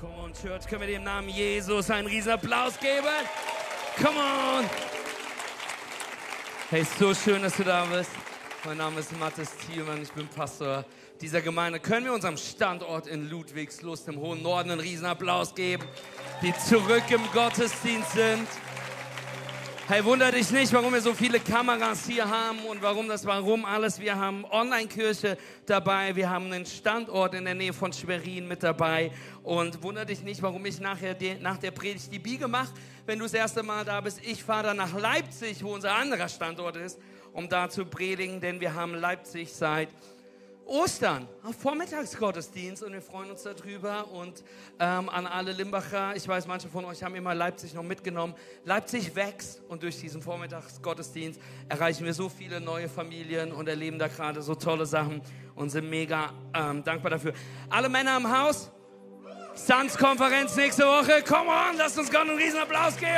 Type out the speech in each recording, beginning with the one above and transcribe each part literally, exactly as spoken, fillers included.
Come on, Church, können wir dem Namen Jesus einen riesen Applaus geben? Come on! Hey, so schön, dass du da bist. Mein Name ist Mathis Thielmann, ich bin Pastor dieser Gemeinde. Können wir unserem Standort in Ludwigslust im hohen Norden einen riesen Applaus geben, die zurück im Gottesdienst sind? Hey, wunder dich nicht, warum wir so viele Kameras hier haben und warum das Warum alles. Wir haben Online-Kirche dabei, wir haben einen Standort in der Nähe von Schwerin mit dabei. Und wunder dich nicht, warum ich nachher die, nach der Predigt die Biege mache, wenn du das erste Mal da bist. Ich fahre dann nach Leipzig, wo unser anderer Standort ist, um da zu predigen, denn wir haben Leipzig seit Ostern, Vormittagsgottesdienst, und wir freuen uns darüber. Und ähm, an alle Limbacher, ich weiß, manche von euch haben immer Leipzig noch mitgenommen. Leipzig wächst und durch diesen Vormittagsgottesdienst erreichen wir so viele neue Familien und erleben da gerade so tolle Sachen und sind mega ähm, dankbar dafür. Alle Männer im Haus, Sons-Konferenz nächste Woche, come on, lasst uns Gott einen riesen Applaus geben.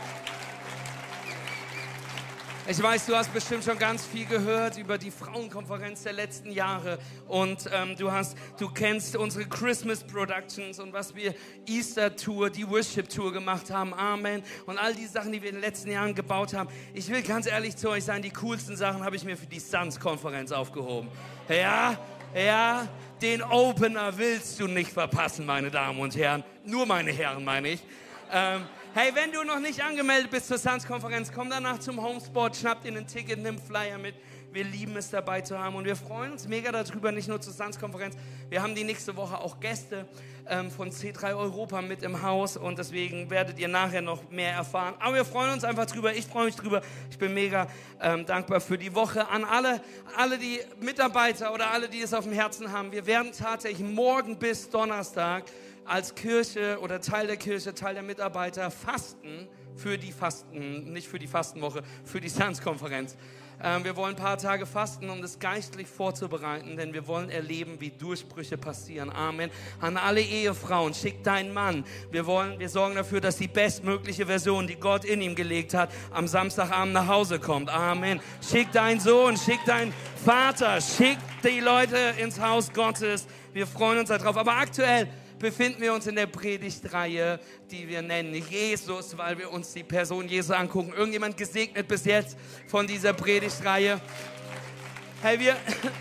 Ich weiß, du hast bestimmt schon ganz viel gehört über die Frauenkonferenz der letzten Jahre und ähm, du hast, du kennst unsere Christmas Productions und was wir Easter Tour, die Worship Tour gemacht haben, Amen, und all die Sachen, die wir in den letzten Jahren gebaut haben. Ich will ganz ehrlich zu euch sein, die coolsten Sachen habe ich mir für die Sons-Konferenz aufgehoben. Ja, ja, den Opener willst du nicht verpassen, meine Damen und Herren. Nur meine Herren, meine ich. Ähm, Hey, wenn du noch nicht angemeldet bist zur Sons-Konferenz, komm danach zum Homespot, schnapp dir ein Ticket, nimm Flyer mit. Wir lieben es, dabei zu haben und wir freuen uns mega darüber, nicht nur zur Sons-Konferenz. Wir haben die nächste Woche auch Gäste ähm, von C drei Europa mit im Haus und deswegen werdet ihr nachher noch mehr erfahren. Aber wir freuen uns einfach drüber, ich freue mich drüber. Ich bin mega ähm, dankbar für die Woche. An alle, alle die Mitarbeiter oder alle, die es auf dem Herzen haben, wir werden tatsächlich morgen bis Donnerstag als Kirche oder Teil der Kirche, Teil der Mitarbeiter fasten für die Fasten, nicht für die Fastenwoche, für die Sons-Konferenz. Ähm, wir wollen ein paar Tage fasten, um das geistlich vorzubereiten, denn wir wollen erleben, wie Durchbrüche passieren. Amen. An alle Ehefrauen, schick deinen Mann. Wir wollen, wir sorgen dafür, dass die bestmögliche Version, die Gott in ihm gelegt hat, am Samstagabend nach Hause kommt. Amen. Schick deinen Sohn, schick deinen Vater, schick die Leute ins Haus Gottes. Wir freuen uns darauf. Aber aktuell befinden wir uns in der Predigtreihe, die wir nennen Jesus, weil wir uns die Person Jesus angucken. Irgendjemand gesegnet bis jetzt von dieser Predigtreihe? Hey, wir,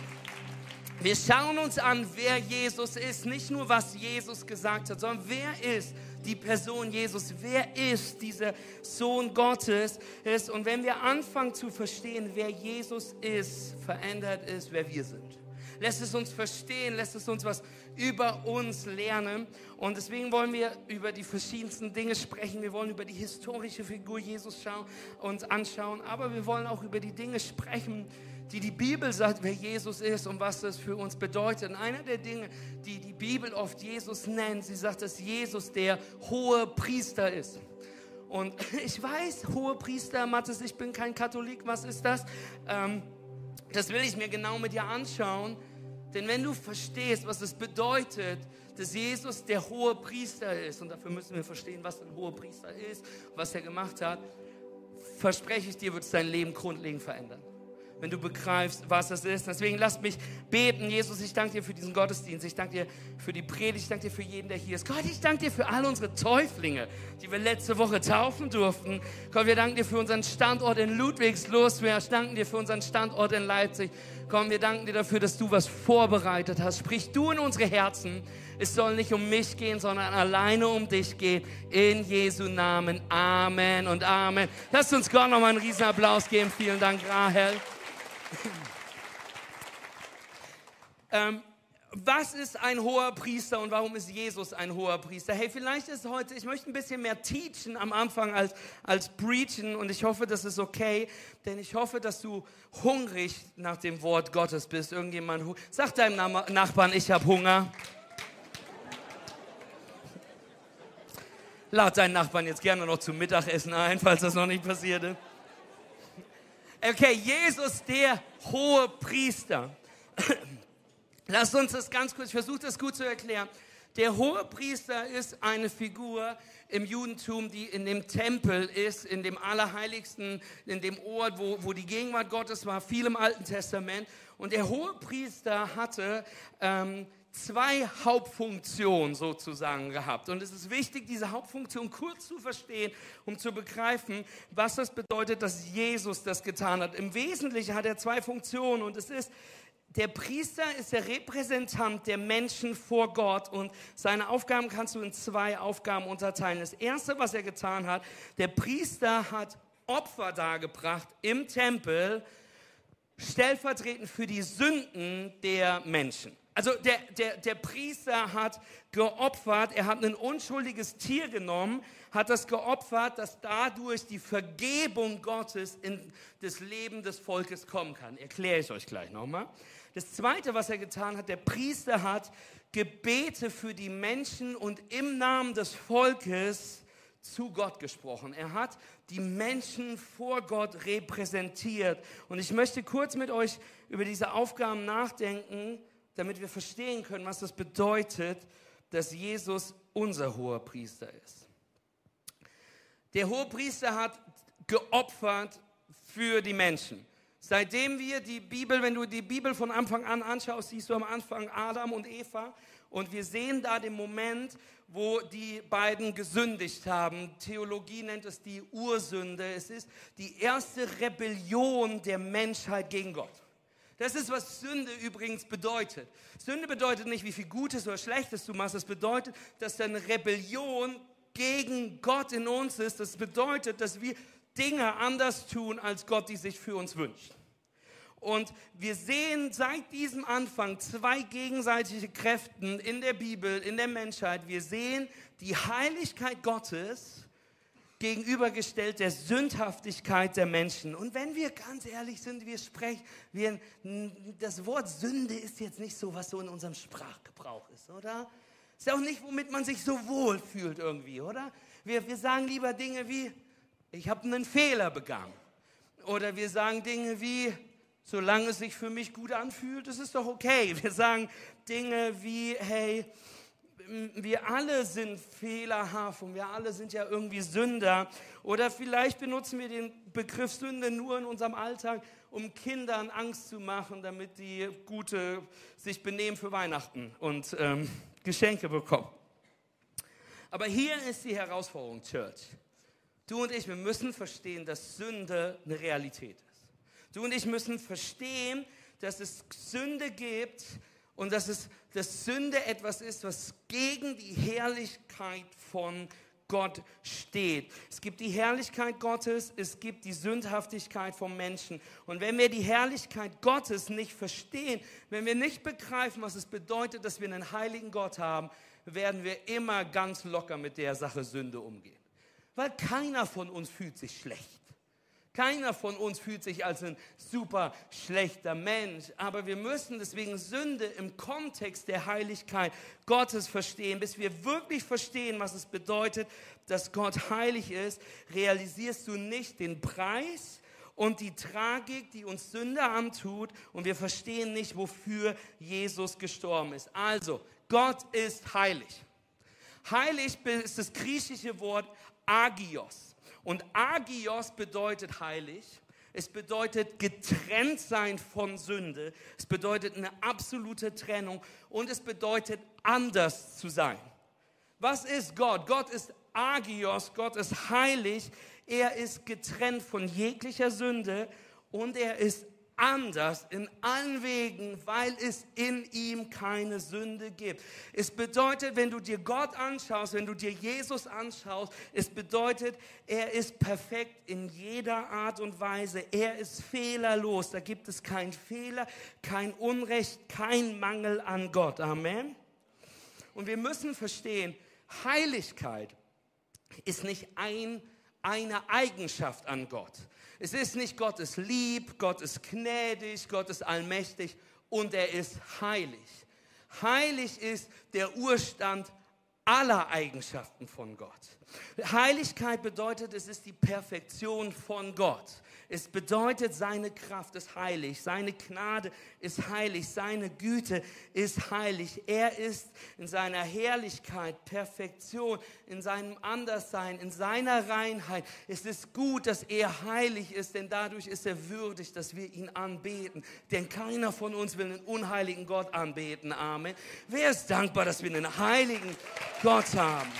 wir schauen uns an, wer Jesus ist. Nicht nur, was Jesus gesagt hat, sondern wer ist die Person Jesus? Wer ist dieser Sohn Gottes? Ist? Und wenn wir anfangen zu verstehen, wer Jesus ist, verändert es, wer wir sind. Lässt es uns verstehen, lässt es uns was über uns lernen. Und deswegen wollen wir über die verschiedensten Dinge sprechen. Wir wollen über die historische Figur Jesus schauen, uns anschauen. Aber wir wollen auch über die Dinge sprechen, die die Bibel sagt, wer Jesus ist und was das für uns bedeutet. Und einer der Dinge, die die Bibel oft Jesus nennt, sie sagt, dass Jesus der hohe Priester ist. Und ich weiß, hohe Priester, Mathis, ich bin kein Katholik, was ist das? Ähm, das will ich mir genau mit dir anschauen. Denn wenn du verstehst, was es bedeutet, dass Jesus der hohe Priester ist, und dafür müssen wir verstehen, was ein hoher Priester ist, was er gemacht hat, verspreche ich dir, wird es dein Leben grundlegend verändern. Wenn du begreifst, was das ist. Deswegen lasst mich beten. Jesus, ich danke dir für diesen Gottesdienst. Ich danke dir für die Predigt. Ich danke dir für jeden, der hier ist. Gott, ich danke dir für all unsere Täuflinge, die wir letzte Woche taufen durften. Gott, wir danken dir für unseren Standort in Ludwigslust. Wir danken dir für unseren Standort in Leipzig. Komm, wir danken dir dafür, dass du was vorbereitet hast. Sprich du in unsere Herzen. Es soll nicht um mich gehen, sondern alleine um dich gehen. In Jesu Namen. Amen und Amen. Lasst uns Gott nochmal einen riesen Applaus geben. Vielen Dank, Rahel. ähm, was ist ein hoher Priester und warum ist Jesus ein hoher Priester? Hey, vielleicht ist heute, ich möchte ein bisschen mehr teachen am Anfang als, als preachen und ich hoffe, das ist okay, denn ich hoffe, dass du hungrig nach dem Wort Gottes bist. Irgendjemand, sag deinem Nachbarn, ich habe Hunger. Lad deinen Nachbarn jetzt gerne noch zum Mittagessen ein, falls das noch nicht passiert ist. Okay, Jesus, der hohe Priester. Lasst uns das ganz kurz, ich versuche das gut zu erklären. Der hohe Priester ist eine Figur im Judentum, die in dem Tempel ist, in dem Allerheiligsten, in dem Ort, wo, wo die Gegenwart Gottes war, viel im Alten Testament. Und der hohe Priester hatte ähm, zwei Hauptfunktionen sozusagen gehabt. Und es ist wichtig, diese Hauptfunktion kurz zu verstehen, um zu begreifen, was das bedeutet, dass Jesus das getan hat. Im Wesentlichen hat er zwei Funktionen und es ist, der Priester ist der Repräsentant der Menschen vor Gott und seine Aufgaben kannst du in zwei Aufgaben unterteilen. Das erste, was er getan hat, der Priester hat Opfer dargebracht im Tempel, stellvertretend für die Sünden der Menschen. Also der, der, der Priester hat geopfert, er hat ein unschuldiges Tier genommen, hat das geopfert, dass dadurch die Vergebung Gottes in das Leben des Volkes kommen kann. Erkläre ich euch gleich nochmal. Das Zweite, was er getan hat, der Priester hat Gebete für die Menschen und im Namen des Volkes zu Gott gesprochen. Er hat die Menschen vor Gott repräsentiert. Und ich möchte kurz mit euch über diese Aufgaben nachdenken, damit wir verstehen können, was das bedeutet, dass Jesus unser hoher Priester ist. Der Hohepriester hat geopfert für die Menschen. Seitdem wir die Bibel, wenn du die Bibel von Anfang an anschaust, siehst du am Anfang Adam und Eva und wir sehen da den Moment, wo die beiden gesündigt haben. Theologie nennt es die Ursünde. Es ist die erste Rebellion der Menschheit gegen Gott. Das ist, was Sünde übrigens bedeutet. Sünde bedeutet nicht, wie viel Gutes oder Schlechtes du machst. Es bedeutet, dass da eine Rebellion gegen Gott in uns ist. Das bedeutet, dass wir Dinge anders tun, als Gott die sich für uns wünscht. Und wir sehen seit diesem Anfang zwei gegenseitige Kräfte in der Bibel, in der Menschheit. Wir sehen die Heiligkeit Gottes gegenübergestellt der Sündhaftigkeit der Menschen. Und wenn wir ganz ehrlich sind, wir sprechen, wir, das Wort Sünde ist jetzt nicht so, was so in unserem Sprachgebrauch ist, oder? Ist auch nicht, womit man sich so wohl fühlt irgendwie, oder? Wir, wir sagen lieber Dinge wie, ich habe einen Fehler begangen. Oder wir sagen Dinge wie, solange es sich für mich gut anfühlt, das ist doch okay. Wir sagen Dinge wie, hey, wir alle sind fehlerhaft und wir alle sind ja irgendwie Sünder. Oder vielleicht benutzen wir den Begriff Sünde nur in unserem Alltag, um Kindern Angst zu machen, damit die gute sich benehmen für Weihnachten und ähm, Geschenke bekommen. Aber hier ist die Herausforderung, Church. Du und ich, wir müssen verstehen, dass Sünde eine Realität ist. Du und ich müssen verstehen, dass es Sünde gibt und dass, es, dass Sünde etwas ist, was gegen die Herrlichkeit von Gott steht. Es gibt die Herrlichkeit Gottes, es gibt die Sündhaftigkeit vom Menschen. Und wenn wir die Herrlichkeit Gottes nicht verstehen, wenn wir nicht begreifen, was es bedeutet, dass wir einen heiligen Gott haben, werden wir immer ganz locker mit der Sache Sünde umgehen. Weil keiner von uns fühlt sich schlecht. Keiner von uns fühlt sich als ein super schlechter Mensch. Aber wir müssen deswegen Sünde im Kontext der Heiligkeit Gottes verstehen. Bis wir wirklich verstehen, was es bedeutet, dass Gott heilig ist, realisierst du nicht den Preis und die Tragik, die uns Sünde antut. Und wir verstehen nicht, wofür Jesus gestorben ist. Also, Gott ist heilig. Heilig ist das griechische Wort Agios. Und Agios bedeutet heilig, es bedeutet getrennt sein von Sünde, es bedeutet eine absolute Trennung und es bedeutet anders zu sein. Was ist Gott? Gott ist Agios, Gott ist heilig, er ist getrennt von jeglicher Sünde und er ist anders in allen Wegen, weil es in ihm keine Sünde gibt. Es bedeutet, wenn du dir Gott anschaust, wenn du dir Jesus anschaust, es bedeutet, er ist perfekt in jeder Art und Weise. Er ist fehlerlos. Da gibt es keinen Fehler, kein Unrecht, kein Mangel an Gott. Amen. Und wir müssen verstehen, Heiligkeit ist nicht ein, eine Eigenschaft an Gott. Es ist nicht, Gott ist lieb, Gott ist gnädig, Gott ist allmächtig und er ist heilig. Heilig ist der Urstand aller Eigenschaften von Gott. Heiligkeit bedeutet, es ist die Perfektion von Gott. Es bedeutet, seine Kraft ist heilig, seine Gnade ist heilig, seine Güte ist heilig. Er ist in seiner Herrlichkeit, Perfektion, in seinem Anderssein, in seiner Reinheit. Es ist gut, dass er heilig ist, denn dadurch ist er würdig, dass wir ihn anbeten. Denn keiner von uns will einen unheiligen Gott anbeten. Amen. Wer ist dankbar, dass wir einen heiligen Gott haben?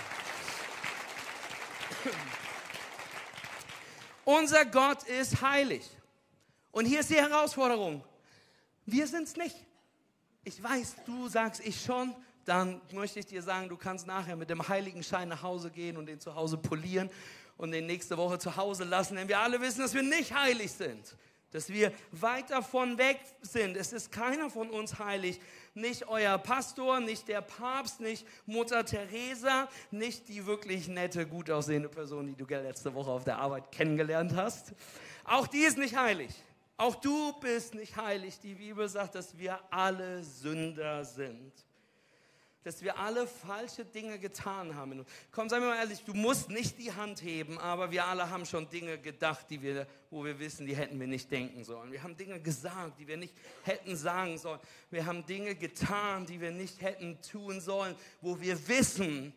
Unser Gott ist heilig. Und hier ist die Herausforderung. Wir sind es nicht. Ich weiß, du sagst ich schon. Dann möchte ich dir sagen, du kannst nachher mit dem Heiligenschein nach Hause gehen und den zu Hause polieren und den nächste Woche zu Hause lassen. Denn wir alle wissen, dass wir nicht heilig sind. Dass wir weit davon weg sind. Es ist keiner von uns heilig. Nicht euer Pastor, nicht der Papst, nicht Mutter Teresa, nicht die wirklich nette, gut aussehende Person, die du letzte Woche auf der Arbeit kennengelernt hast. Auch die ist nicht heilig. Auch du bist nicht heilig. Die Bibel sagt, dass wir alle Sünder sind. Dass wir alle falsche Dinge getan haben. Komm, sei mir mal ehrlich, du musst nicht die Hand heben, aber wir alle haben schon Dinge gedacht, die wir, wo wir wissen, die hätten wir nicht denken sollen. Wir haben Dinge gesagt, die wir nicht hätten sagen sollen. Wir haben Dinge getan, die wir nicht hätten tun sollen, wo wir wissen,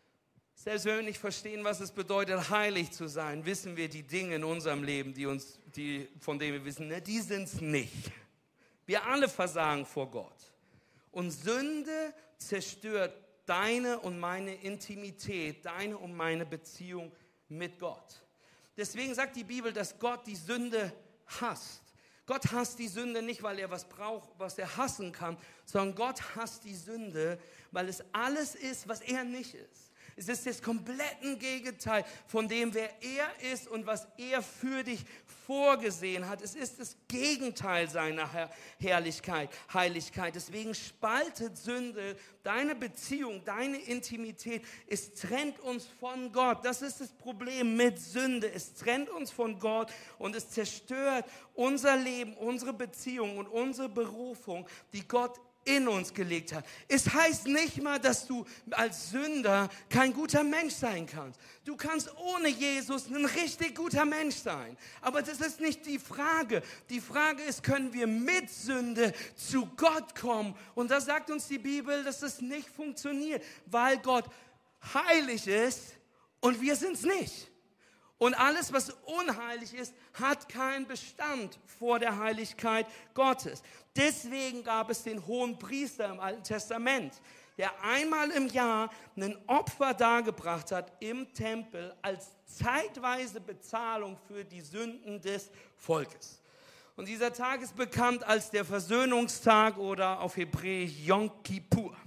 selbst wenn wir nicht verstehen, was es bedeutet, heilig zu sein, wissen wir die Dinge in unserem Leben, die uns, die, von denen wir wissen, ne, die sind es nicht. Wir alle versagen vor Gott. Und Sünde zerstört deine und meine Intimität, deine und meine Beziehung mit Gott. Deswegen sagt die Bibel, dass Gott die Sünde hasst. Gott hasst die Sünde nicht, weil er was braucht, was er hassen kann, sondern Gott hasst die Sünde, weil es alles ist, was er nicht ist. Es ist das komplette Gegenteil von dem, wer er ist und was er für dich vorgesehen hat. Es ist das Gegenteil seiner Herr- Herrlichkeit, Heiligkeit. Deswegen spaltet Sünde deine Beziehung, deine Intimität. Es trennt uns von Gott. Das ist das Problem mit Sünde. Es trennt uns von Gott und es zerstört unser Leben, unsere Beziehung und unsere Berufung, die Gott in uns gelegt hat. Es heißt nicht mal, dass du als Sünder kein guter Mensch sein kannst. Du kannst ohne Jesus ein richtig guter Mensch sein. Aber das ist nicht die Frage. Die Frage ist, können wir mit Sünde zu Gott kommen? Und da sagt uns die Bibel, dass das nicht funktioniert, weil Gott heilig ist und wir sind es nicht. Und alles, was unheilig ist, hat keinen Bestand vor der Heiligkeit Gottes. Deswegen gab es den hohen Priester im Alten Testament, der einmal im Jahr ein Opfer dargebracht hat im Tempel als zeitweise Bezahlung für die Sünden des Volkes. Und dieser Tag ist bekannt als der Versöhnungstag oder auf Hebräisch Yom Kippur.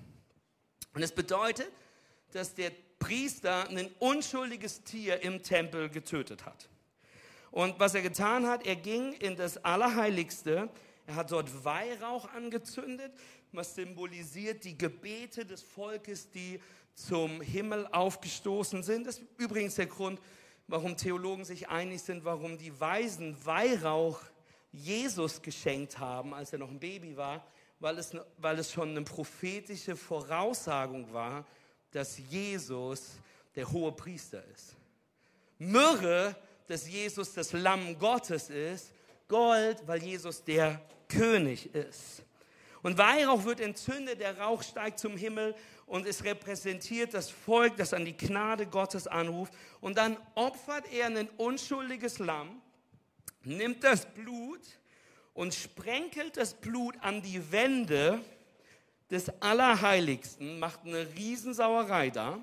Und es bedeutet, dass der Priester ein unschuldiges Tier im Tempel getötet hat. Und was er getan hat, er ging in das Allerheiligste, er hat dort Weihrauch angezündet, was symbolisiert die Gebete des Volkes, die zum Himmel aufgestoßen sind. Das ist übrigens der Grund, warum Theologen sich einig sind, warum die Weisen Weihrauch Jesus geschenkt haben, als er noch ein Baby war, weil es, weil es schon eine prophetische Voraussagung war, dass Jesus der hohe Priester ist. Myrrhe, dass Jesus das Lamm Gottes ist. Gold, weil Jesus der König ist. Und Weihrauch wird entzündet, der Rauch steigt zum Himmel und es repräsentiert das Volk, das an die Gnade Gottes anruft. Und dann opfert er ein unschuldiges Lamm, nimmt das Blut und sprenkelt das Blut an die Wände des Allerheiligsten, macht eine Riesensauerei da.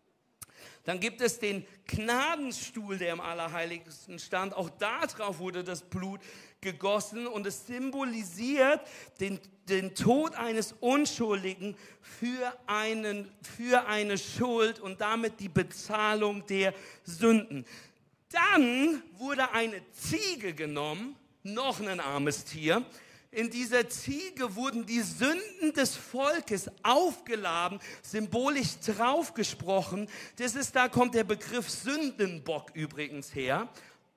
Dann gibt es den Gnadenstuhl, der im Allerheiligsten stand. Auch da drauf wurde das Blut gegossen und es symbolisiert den, den Tod eines Unschuldigen für, einen, für eine Schuld und damit die Bezahlung der Sünden. Dann wurde eine Ziege genommen, noch ein armes Tier. In dieser Ziege wurden die Sünden des Volkes aufgeladen, symbolisch draufgesprochen. Das ist, da kommt der Begriff Sündenbock übrigens her.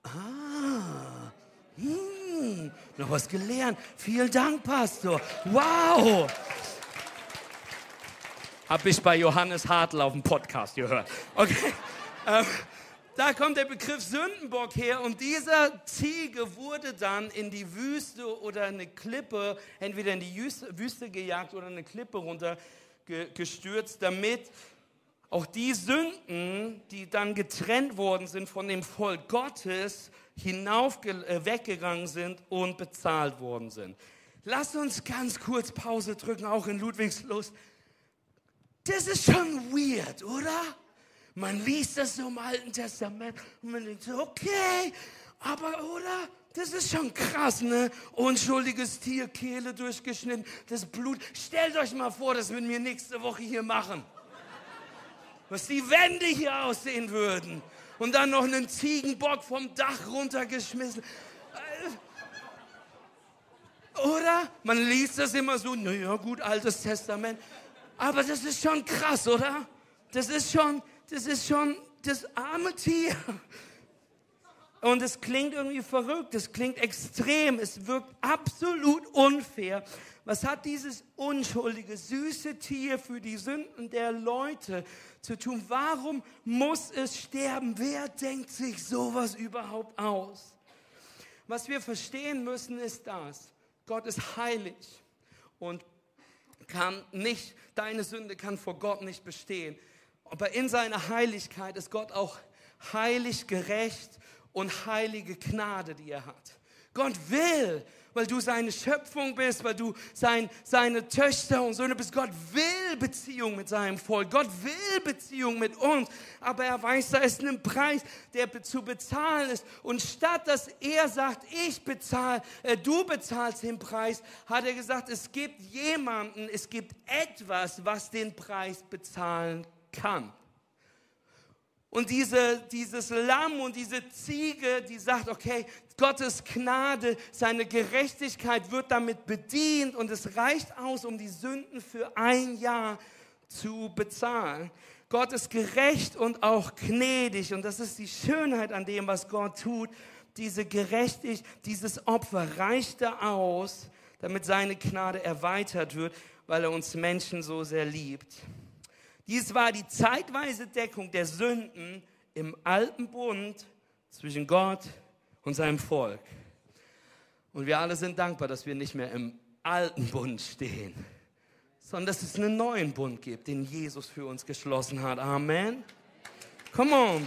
Ah, hm, noch was gelernt. Vielen Dank, Pastor. Wow. Habe ich bei Johannes Hartl auf dem Podcast gehört. Okay, ähm, da kommt der Begriff Sündenbock her und dieser Ziege wurde dann in die Wüste oder eine Klippe, entweder in die Wüste gejagt oder eine Klippe runtergestürzt, damit auch die Sünden, die dann getrennt worden sind von dem Volk Gottes, hinauf äh, weggegangen sind und bezahlt worden sind. Lass uns ganz kurz Pause drücken, auch in Ludwigslust. Das ist schon weird, oder? Man liest das so im Alten Testament und man denkt so, okay, aber oder? Das ist schon krass, ne? Unschuldiges Tier, Kehle durchgeschnitten, das Blut. Stellt euch mal vor, das würden wir nächste Woche hier machen. Was die Wände hier aussehen würden. Und dann noch einen Ziegenbock vom Dach runtergeschmissen. Oder? Man liest das immer so, naja gut, Altes Testament. Aber das ist schon krass, oder? Das ist schon, das ist schon das arme Tier. Und es klingt irgendwie verrückt, es klingt extrem, es wirkt absolut unfair. Was hat dieses unschuldige, süße Tier für die Sünden der Leute zu tun? Warum muss es sterben? Wer denkt sich sowas überhaupt aus? Was wir verstehen müssen, ist das: Gott ist heilig und kann nicht, deine Sünde kann vor Gott nicht bestehen. Aber in seiner Heiligkeit ist Gott auch heilig, gerecht und heilige Gnade, die er hat. Gott will, weil du seine Schöpfung bist, weil du sein, seine Töchter und Söhne bist. Gott will Beziehung mit seinem Volk. Gott will Beziehung mit uns. Aber er weiß, da ist ein Preis, der zu bezahlen ist. Und statt dass er sagt, ich bezahle, äh, du bezahlst den Preis, hat er gesagt, es gibt jemanden, es gibt etwas, was den Preis bezahlen kann. Und diese, dieses Lamm und diese Ziege, die sagt, okay, Gottes Gnade, seine Gerechtigkeit wird damit bedient und es reicht aus, um die Sünden für ein Jahr zu bezahlen. Gott ist gerecht und auch gnädig und das ist die Schönheit an dem, was Gott tut. Diese Gerechtigkeit, dieses Opfer reichte aus, damit seine Gnade erweitert wird, weil er uns Menschen so sehr liebt. Dies war die zeitweise Deckung der Sünden im alten Bund zwischen Gott und seinem Volk. Und wir alle sind dankbar, dass wir nicht mehr im alten Bund stehen, sondern dass es einen neuen Bund gibt, den Jesus für uns geschlossen hat. Amen. Come on.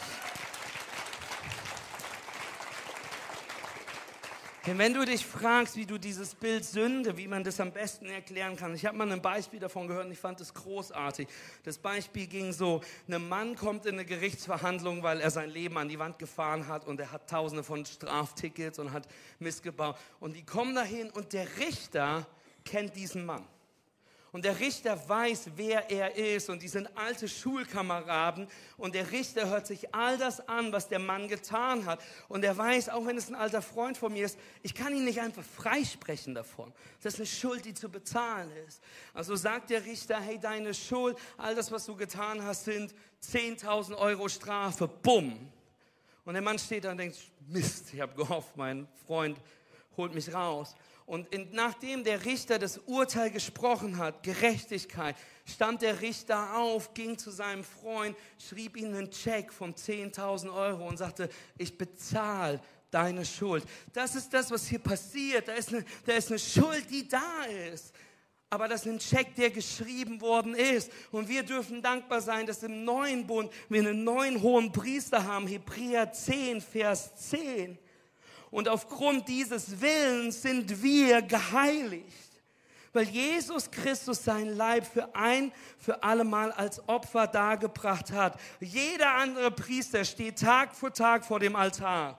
Denn wenn du dich fragst, wie du dieses Bild Sünde, wie man das am besten erklären kann. Ich habe mal ein Beispiel davon gehört und ich fand es großartig. Das Beispiel ging so: Ein Mann kommt in eine Gerichtsverhandlung, weil er sein Leben an die Wand gefahren hat und er hat tausende von Straftickets und hat Mist gebaut. Und die kommen dahin und der Richter kennt diesen Mann. Und der Richter weiß, wer er ist und die sind alte Schulkameraden und der Richter hört sich all das an, was der Mann getan hat und er weiß, auch wenn es ein alter Freund von mir ist, ich kann ihn nicht einfach freisprechen davon. Das ist eine Schuld, die zu bezahlen ist. Also sagt der Richter, hey, deine Schuld, all das, was du getan hast, sind zehntausend Euro Strafe, bumm. Und der Mann steht da und denkt, Mist, ich habe gehofft, mein Freund holt mich raus. Und in, nachdem der Richter das Urteil gesprochen hat, Gerechtigkeit, stand der Richter auf, ging zu seinem Freund, schrieb ihm einen Scheck von zehntausend Euro und sagte, ich bezahle deine Schuld. Das ist das, was hier passiert. Da ist eine, da ist eine Schuld, die da ist. Aber das ist ein Scheck, der geschrieben worden ist. Und wir dürfen dankbar sein, dass im neuen Bund wir einen neuen hohen Priester haben. Hebräer zehn, Vers zehn. Und aufgrund dieses Willens sind wir geheiligt, weil Jesus Christus seinen Leib für ein, für alle Mal als Opfer dargebracht hat. Jeder andere Priester steht Tag für Tag vor dem Altar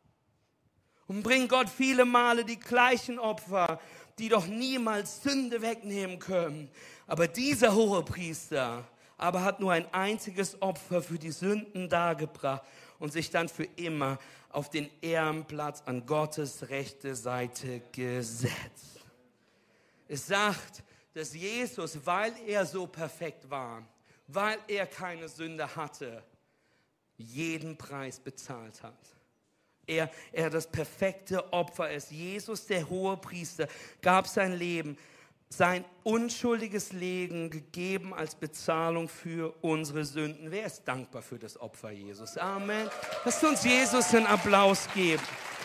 und bringt Gott viele Male die gleichen Opfer, die doch niemals Sünde wegnehmen können. Aber dieser Hohepriester aber hat nur ein einziges Opfer für die Sünden dargebracht und sich dann für immer auf den Ehrenplatz an Gottes rechte Seite gesetzt. Es sagt, dass Jesus, weil er so perfekt war, weil er keine Sünde hatte, jeden Preis bezahlt hat. Er, er das perfekte Opfer ist. Jesus, der Hohepriester, gab sein Leben, sein unschuldiges Leben gegeben als Bezahlung für unsere Sünden. Wer ist dankbar für das Opfer Jesus? Amen. Lasst uns Jesus einen Applaus geben.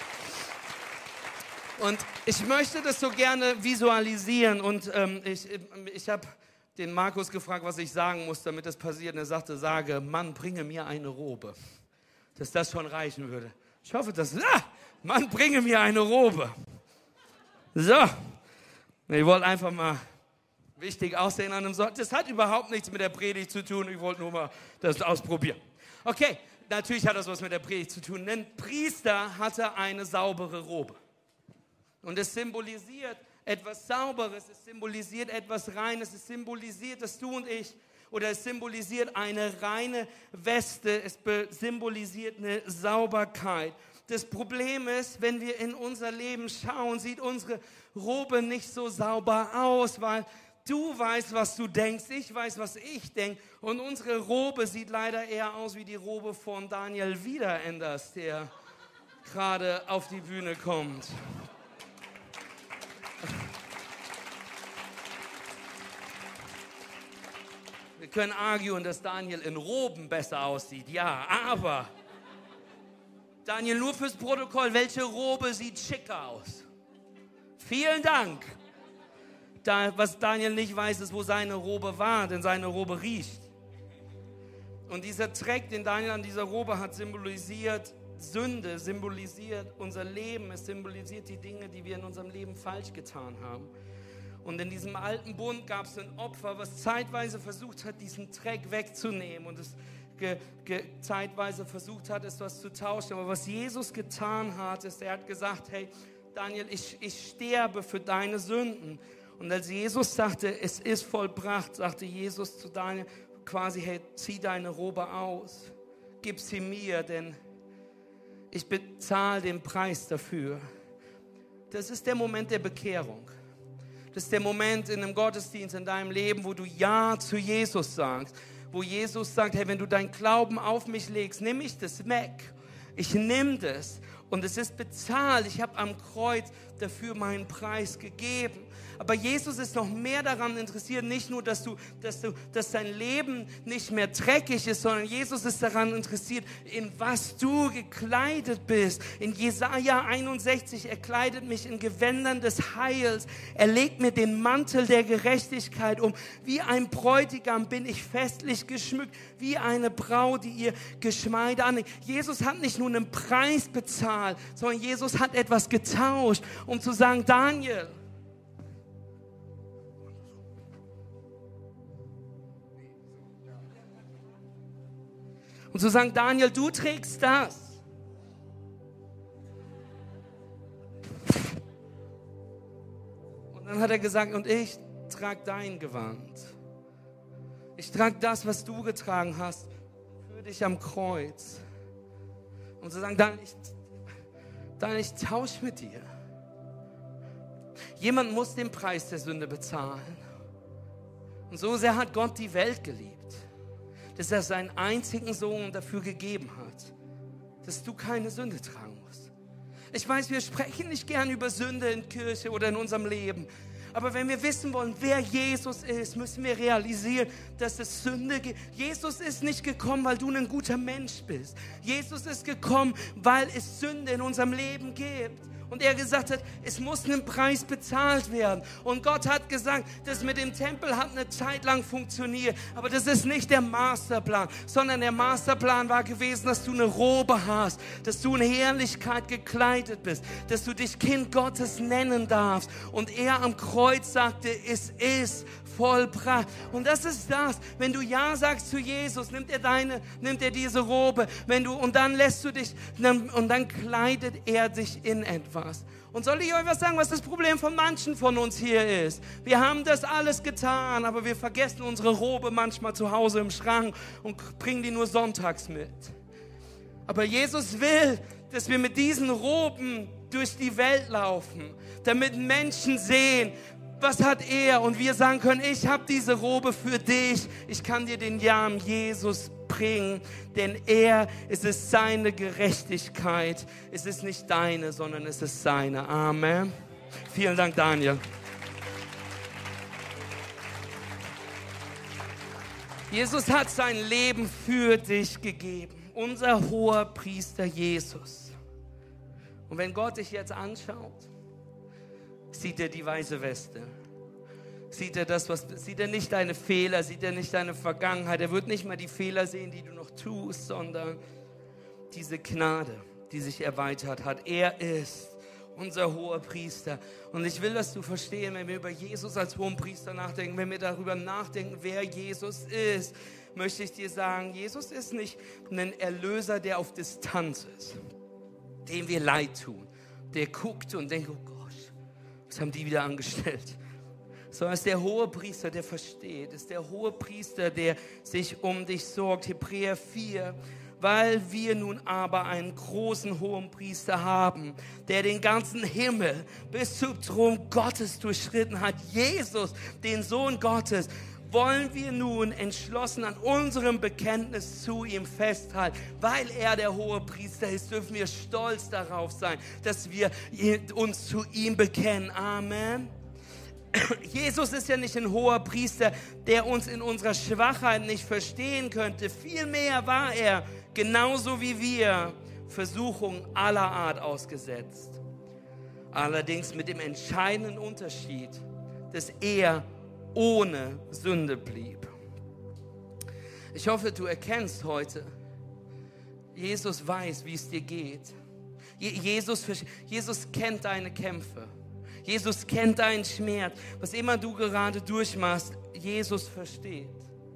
Und ich möchte das so gerne visualisieren. Und ähm, ich, ich habe den Markus gefragt, was ich sagen muss, damit das passiert. Und er sagte, sage, Mann, bringe mir eine Robe. Dass das schon reichen würde. Ich hoffe, dass, ah, Mann, bringe mir eine Robe. So. Ich wollte einfach mal wichtig aussehen an einem Sonntag. Das hat überhaupt nichts mit der Predigt zu tun. Ich wollte nur mal das ausprobieren. Okay, natürlich hat das was mit der Predigt zu tun. Denn Priester hatte eine saubere Robe. Und es symbolisiert etwas Sauberes. Es symbolisiert etwas Reines. Es symbolisiert, dass du und ich, oder es symbolisiert eine reine Weste. Es symbolisiert eine Sauberkeit. Das Problem ist, wenn wir in unser Leben schauen, sieht unsere Robe nicht so sauber aus, weil du weißt, was du denkst, ich weiß, was ich denke. Und unsere Robe sieht leider eher aus wie die Robe von Daniel Wiederenders, der gerade auf die Bühne kommt. Wir können arguen, dass Daniel in Roben besser aussieht, ja, aber... Daniel, nur fürs Protokoll, welche Robe sieht schicker aus? Vielen Dank. Da, was Daniel nicht weiß, ist, wo seine Robe war, denn seine Robe riecht. Und dieser Dreck, den Daniel an dieser Robe hat, symbolisiert Sünde, symbolisiert unser Leben, es symbolisiert die Dinge, die wir in unserem Leben falsch getan haben. Und in diesem alten Bund gab es ein Opfer, was zeitweise versucht hat, diesen Dreck wegzunehmen und es Ge, ge, zeitweise versucht hat, etwas zu tauschen. Aber was Jesus getan hat, ist, er hat gesagt, hey, Daniel, ich, ich sterbe für deine Sünden. Und als Jesus sagte, es ist vollbracht, sagte Jesus zu Daniel quasi, hey, zieh deine Robe aus, gib sie mir, denn ich bezahle den Preis dafür. Das ist der Moment der Bekehrung. Das ist der Moment in einem Gottesdienst in deinem Leben, wo du Ja zu Jesus sagst. Wo Jesus sagt, hey, wenn du deinen Glauben auf mich legst, nimm ich das weg. Ich nehme das und es ist bezahlt. Ich habe am Kreuz dafür meinen Preis gegeben. Aber Jesus ist noch mehr daran interessiert, nicht nur, dass, du, dass, du, dass dein Leben nicht mehr dreckig ist, sondern Jesus ist daran interessiert, in was du gekleidet bist. In Jesaja einundsechzig, er kleidet mich in Gewändern des Heils. Er legt mir den Mantel der Gerechtigkeit um. Wie ein Bräutigam bin ich festlich geschmückt, wie eine Braut, die ihr Geschmeide anlegt. Jesus hat nicht nur einen Preis bezahlt, sondern Jesus hat etwas getauscht, um zu sagen, Daniel, und zu sagen, Daniel, du trägst das. Und dann hat er gesagt, und ich trage dein Gewand. Ich trage das, was du getragen hast, für dich am Kreuz. Und zu sagen, Daniel, ich, Daniel, ich tausche mit dir. Jemand muss den Preis der Sünde bezahlen. Und so sehr hat Gott die Welt geliebt, dass er seinen einzigen Sohn dafür gegeben hat, dass du keine Sünde tragen musst. Ich weiß, wir sprechen nicht gern über Sünde in Kirche oder in unserem Leben. Aber wenn wir wissen wollen, wer Jesus ist, müssen wir realisieren, dass es Sünde gibt. Jesus ist nicht gekommen, weil du ein guter Mensch bist. Jesus ist gekommen, weil es Sünde in unserem Leben gibt. Und er gesagt hat, es muss ein Preis bezahlt werden. Und Gott hat gesagt, das mit dem Tempel hat eine Zeit lang funktioniert. Aber das ist nicht der Masterplan, sondern der Masterplan war gewesen, dass du eine Robe hast, dass du in Herrlichkeit gekleidet bist, dass du dich Kind Gottes nennen darfst. Und er am Kreuz sagte, es ist vollbracht. Und das ist das, wenn du Ja sagst zu Jesus, nimmt er deine, nimmt er diese Robe, wenn du, und dann lässt du dich, und dann kleidet er dich in etwas. Und soll ich euch was sagen, was das Problem von manchen von uns hier ist? Wir haben das alles getan, aber wir vergessen unsere Robe manchmal zu Hause im Schrank und bringen die nur sonntags mit. Aber Jesus will, dass wir mit diesen Roben durch die Welt laufen, damit Menschen sehen, was hat er? Und wir sagen können, ich habe diese Robe für dich. Ich kann dir den Namen Jesus bringen, denn er, es ist seine Gerechtigkeit. Es ist nicht deine, sondern es ist seine. Amen. Vielen Dank, Daniel. Jesus hat sein Leben für dich gegeben. Unser hoher Priester Jesus. Und wenn Gott dich jetzt anschaut, sieht er die weiße Weste. Sieht er das, was, sieht er nicht deine Fehler, sieht er nicht deine Vergangenheit. Er wird nicht mal die Fehler sehen, die du noch tust, sondern diese Gnade, die sich erweitert hat. Er ist unser hoher Priester. Und ich will, dass du verstehst, wenn wir über Jesus als hohen Priester nachdenken, wenn wir darüber nachdenken, wer Jesus ist, möchte ich dir sagen, Jesus ist nicht ein Erlöser, der auf Distanz ist, dem wir leid tun, der guckt und denkt, oh Gott, was haben die wieder angestellt? Sondern es ist der hohe Priester, der versteht, es ist der hohe Priester, der sich um dich sorgt. Hebräer vier, weil wir nun aber einen großen hohen Priester haben, der den ganzen Himmel bis zum Thron Gottes durchschritten hat, Jesus, den Sohn Gottes, wollen wir nun entschlossen an unserem Bekenntnis zu ihm festhalten. Weil er der hohe Priester ist, dürfen wir stolz darauf sein, dass wir uns zu ihm bekennen. Amen. Jesus ist ja nicht ein hoher Priester, der uns in unserer Schwachheit nicht verstehen könnte. Vielmehr war er, genauso wie wir, Versuchungen aller Art ausgesetzt. Allerdings mit dem entscheidenden Unterschied, dass er ohne Sünde blieb. Ich hoffe, du erkennst heute, Jesus weiß, wie es dir geht. Jesus, Jesus kennt deine Kämpfe. Jesus kennt deinen Schmerz. Was immer du gerade durchmachst, Jesus versteht.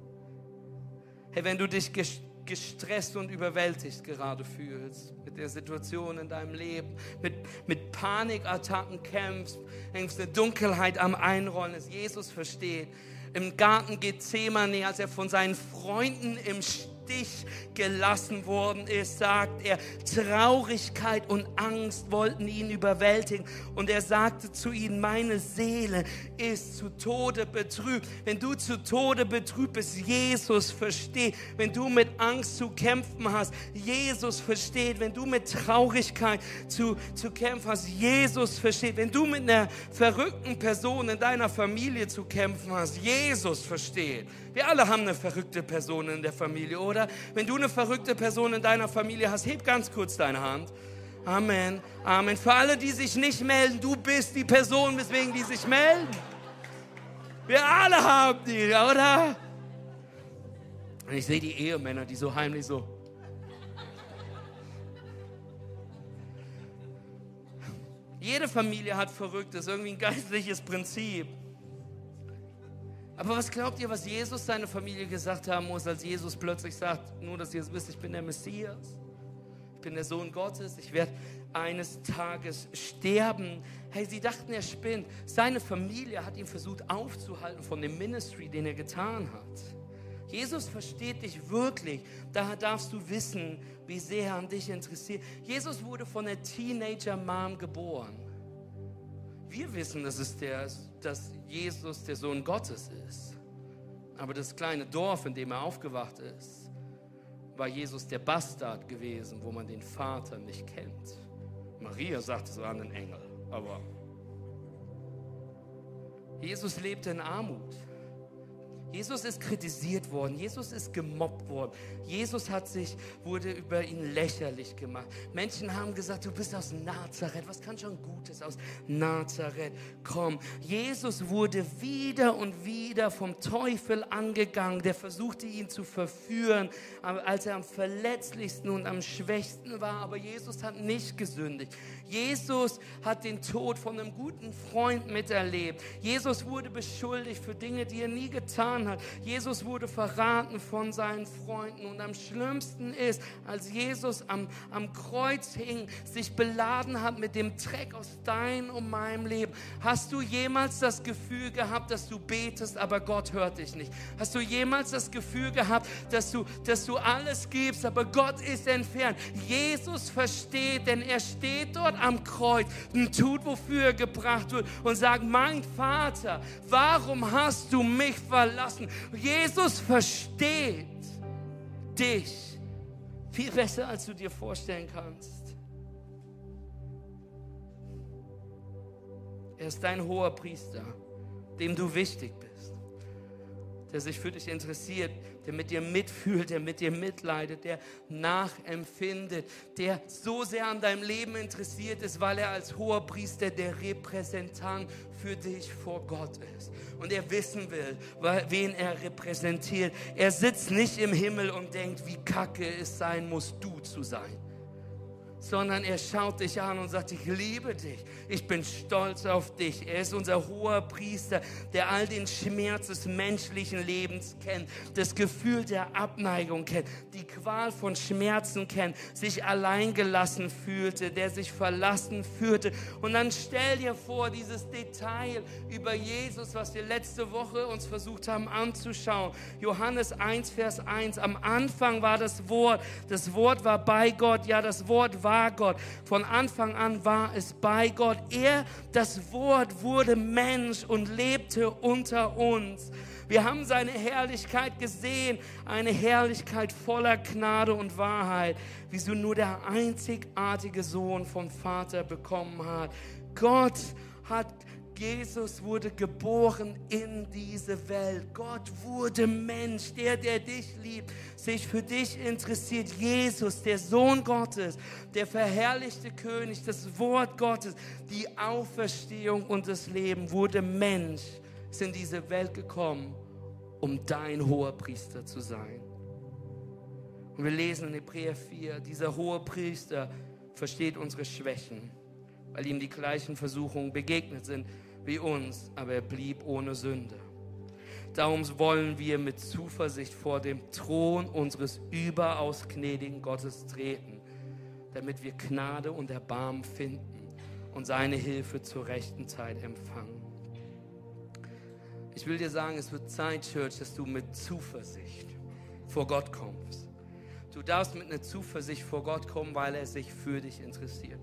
Hey, wenn du dich gestresst und überwältigt gerade fühlst, mit der Situation in deinem Leben, mit, mit Panikattacken kämpfst, eine Dunkelheit am Einrollen ist, Jesus versteht. Im Garten Gethsemane, als er von seinen Freunden im Stich gelassen worden ist, sagt er, Traurigkeit und Angst wollten ihn überwältigen. Und er sagte zu ihnen, meine Seele ist zu Tode betrübt. Wenn du zu Tode betrübt bist, Jesus versteht. Wenn du mit Angst zu kämpfen hast, Jesus versteht. Wenn du mit Traurigkeit zu, zu kämpfen hast, Jesus versteht. Wenn du mit einer verrückten Person in deiner Familie zu kämpfen hast, Jesus versteht. Wir alle haben eine verrückte Person in der Familie, oder? Wenn du eine verrückte Person in deiner Familie hast, heb ganz kurz deine Hand. Amen, Amen. Für alle, die sich nicht melden, du bist die Person, weswegen die sich melden. Wir alle haben die, oder? Und ich sehe die Ehemänner, die so heimlich so... Jede Familie hat Verrücktes, irgendwie ein geistliches Prinzip. Aber was glaubt ihr, was Jesus seiner Familie gesagt haben muss, als Jesus plötzlich sagt, nur dass ihr es wisst, ich bin der Messias, ich bin der Sohn Gottes, ich werde eines Tages sterben. Hey, sie dachten, er spinnt. Seine Familie hat ihn versucht aufzuhalten von dem Ministry, den er getan hat. Jesus versteht dich wirklich. Daher darfst du wissen, wie sehr er an dich interessiert. Jesus wurde von einer Teenager-Mom geboren. Wir wissen, dass, es der, dass Jesus der Sohn Gottes ist. Aber das kleine Dorf, in dem er aufgewacht ist, war Jesus der Bastard gewesen, wo man den Vater nicht kennt. Maria sagte, es war ein Engel, aber Jesus lebte in Armut. Jesus ist kritisiert worden, Jesus ist gemobbt worden, Jesus hat sich, wurde über ihn lächerlich gemacht. Menschen haben gesagt, du bist aus Nazareth, was kann schon Gutes aus Nazareth kommen? Jesus wurde wieder und wieder vom Teufel angegangen, der versuchte ihn zu verführen, als er am verletzlichsten und am schwächsten war, aber Jesus hat nicht gesündigt. Jesus hat den Tod von einem guten Freund miterlebt. Jesus wurde beschuldigt für Dinge, die er nie getan hat. Jesus wurde verraten von seinen Freunden. Und am schlimmsten ist, als Jesus am, am Kreuz hing, sich beladen hat mit dem Dreck aus deinem und meinem Leben. Hast du jemals das Gefühl gehabt, dass du betest, aber Gott hört dich nicht? Hast du jemals das Gefühl gehabt, dass du, dass du alles gibst, aber Gott ist entfernt? Jesus versteht, denn er steht dort am Kreuz und tut, wofür er gebracht wird und sagt, mein Vater, warum hast du mich verlassen? Jesus versteht dich viel besser, als du dir vorstellen kannst. Er ist dein hoher Priester, dem du wichtig bist, der sich für dich interessiert, der mit dir mitfühlt, der mit dir mitleidet, der nachempfindet, der so sehr an deinem Leben interessiert ist, weil er als Hoherpriester der Repräsentant für dich vor Gott ist. Und er wissen will, wen er repräsentiert. Er sitzt nicht im Himmel und denkt, wie kacke es sein muss, du zu sein. Sondern er schaut dich an und sagt, ich liebe dich, ich bin stolz auf dich. Er ist unser hoher Priester, der all den Schmerz des menschlichen Lebens kennt, das Gefühl der Abneigung kennt, die Qual von Schmerzen kennt, sich alleingelassen fühlte, der sich verlassen fühlte. Und dann stell dir vor, dieses Detail über Jesus, was wir letzte Woche uns versucht haben anzuschauen. Johannes eins, Vers eins, am Anfang war das Wort, das Wort war bei Gott, ja, das Wort war Gott. Von Anfang an war es bei Gott. Er, das Wort, wurde Mensch und lebte unter uns. Wir haben seine Herrlichkeit gesehen, eine Herrlichkeit voller Gnade und Wahrheit, wie so nur der einzigartige Sohn vom Vater bekommen hat. Gott hat Jesus wurde geboren in diese Welt. Gott wurde Mensch, der, der dich liebt, sich für dich interessiert. Jesus, der Sohn Gottes, der verherrlichte König, das Wort Gottes, die Auferstehung und das Leben, wurde Mensch, ist in diese Welt gekommen, um dein Hoherpriester zu sein. Und wir lesen in Hebräer vier, dieser Hohepriester versteht unsere Schwächen, weil ihm die gleichen Versuchungen begegnet sind wie uns, aber er blieb ohne Sünde. Darum wollen wir mit Zuversicht vor dem Thron unseres überaus gnädigen Gottes treten, damit wir Gnade und Erbarmen finden und seine Hilfe zur rechten Zeit empfangen. Ich will dir sagen, es wird Zeit, Church, dass du mit Zuversicht vor Gott kommst. Du darfst mit einer Zuversicht vor Gott kommen, weil er sich für dich interessiert.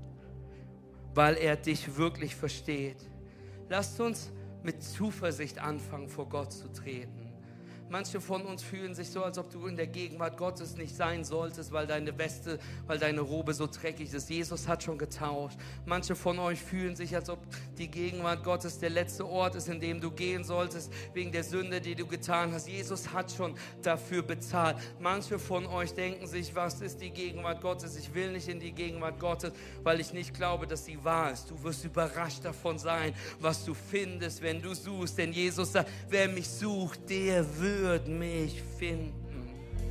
Weil er dich wirklich versteht. Lasst uns mit Zuversicht anfangen, vor Gott zu treten. Manche von uns fühlen sich so, als ob du in der Gegenwart Gottes nicht sein solltest, weil deine Weste, weil deine Robe so dreckig ist. Jesus hat schon getauscht. Manche von euch fühlen sich, als ob die Gegenwart Gottes der letzte Ort ist, in dem du gehen solltest, wegen der Sünde, die du getan hast. Jesus hat schon dafür bezahlt. Manche von euch denken sich, was ist die Gegenwart Gottes? Ich will nicht in die Gegenwart Gottes, weil ich nicht glaube, dass sie wahr ist. Du wirst überrascht davon sein, was du findest, wenn du suchst. Denn Jesus sagt, wer mich sucht, der wird wird mich finden.